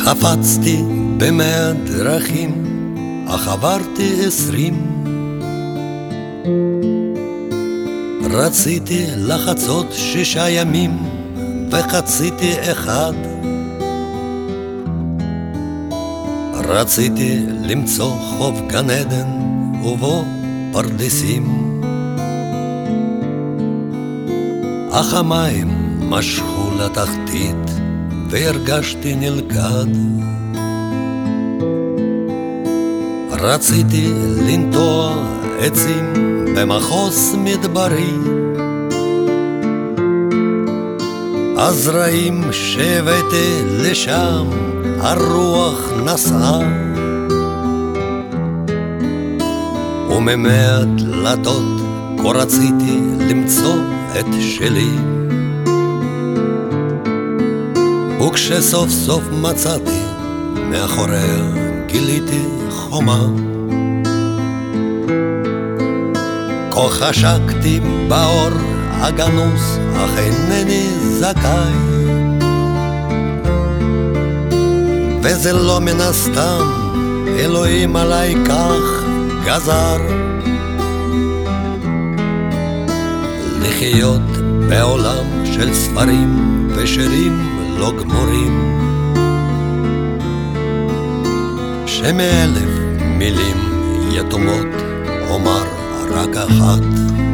חפצתי במאה דרכים, אך עברתי 20. רציתי לחצות 6 ימים, וחציתי 1. רציתי למצוא חוף גן עדן, ובו פרדסים. אך המים משכו לתחתית, והרגשתי נלכד. רציתי לנטוע עצים במחוז מדברי, הזרעים שהבאתי לשם הרוח נסעה, וממאה דלתות כה רציתי למצוא את שלי. וכשסוף סוף מצאתי, מאחוריה גיליתי חומה. כה חשקתי באור הגנוז, אך אינני זכאי, וזה לא מן הסתם, אלוהים עליי כך גזר. לחיות בעולם של ספרים ושירים לא גמורים, שמ1,000 מילים יתומות אומר רק אחת.